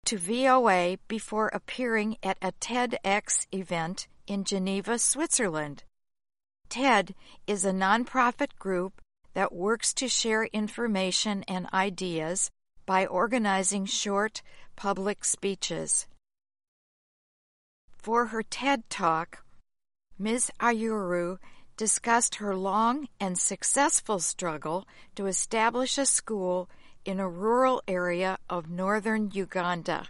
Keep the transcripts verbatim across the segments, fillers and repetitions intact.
to V O A before appearing at a TEDx event in Geneva, Switzerland. TED is a nonprofit group that works to share information and ideas by organizing short public speeches. For her TED Talk, Miz Ayuru discussed her long and successful struggle to establish a school in a rural area of northern Uganda.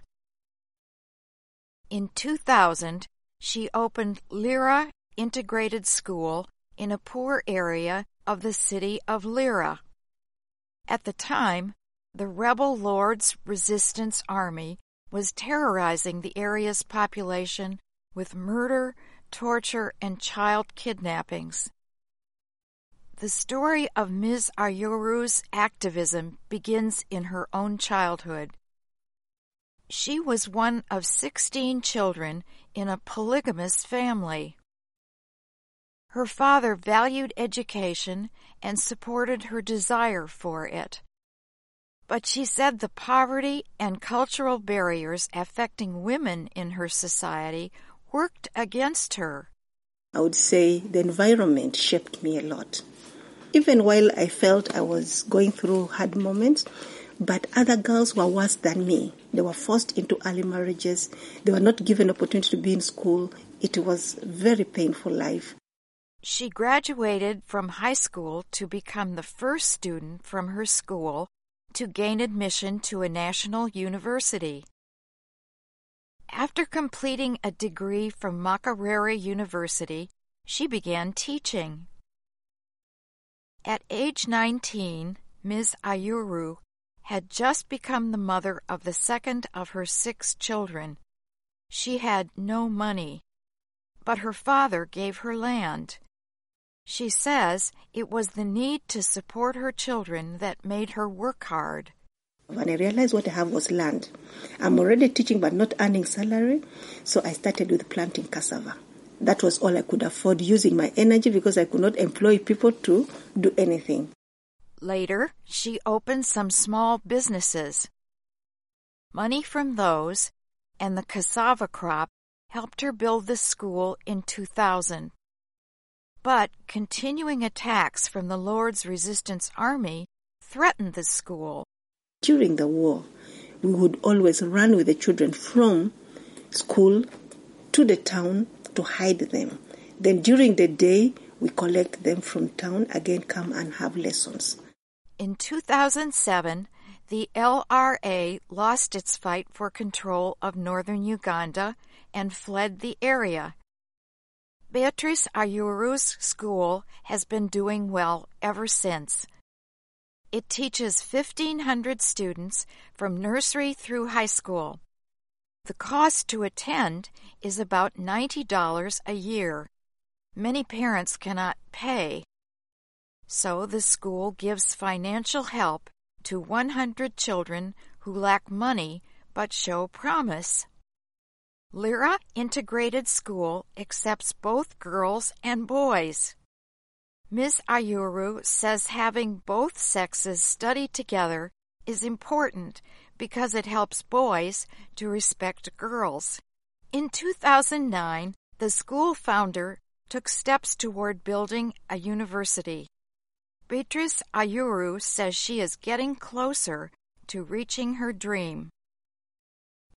In two thousand, she opened Lira Integrated School in a poor area of the city of Lira. At the time, the rebel Lord's Resistance Army was terrorizing the area's population with murder, torture, and child kidnappings. The story of Miz Ayuru's activism begins in her own childhood. She was one of sixteen children in a polygamous family. Her father valued education and supported her desire for it. But she said the poverty and cultural barriers affecting women in her society worked against her. I would say the environment shaped me a lot. Even while I felt I was going through hard moments, but other girls were worse than me. They were forced into early marriages. They were not given opportunity to be in school. It was a very painful life. She graduated from high school to become the first student from her school to gain admission to a national university. After completing a degree from Makerere University, she began teaching. At age nineteen, Miz Ayuru had just become the mother of the second of her six children. She had no money, but her father gave her land. She says it was the need to support her children that made her work hard. When I realized what I have was land, I'm already teaching but not earning salary, so I started with planting cassava. That was all I could afford, using my energy because I could not employ people to do anything. Later, she opened some small businesses. Money from those and the cassava crop helped her build the school in two thousand. But continuing attacks from the Lord's Resistance Army threatened the school. During the war, we would always run with the children from school to the town to hide them. Then during the day, we collect them from town, again come and have lessons. In two thousand seven, the L R A lost its fight for control of northern Uganda and fled the area. Beatrice Ayuru's school has been doing well ever since. It teaches fifteen hundred students from nursery through high school. The cost to attend is about ninety dollars a year. Many parents cannot pay, so the school gives financial help to one hundred children who lack money but show promise. Lira Integrated School accepts both girls and boys. Miz Ayuru says having both sexes study together is important because it helps boys to respect girls. In two thousand nine, the school founder took steps toward building a university. Beatrice Ayuru says she is getting closer to reaching her dream.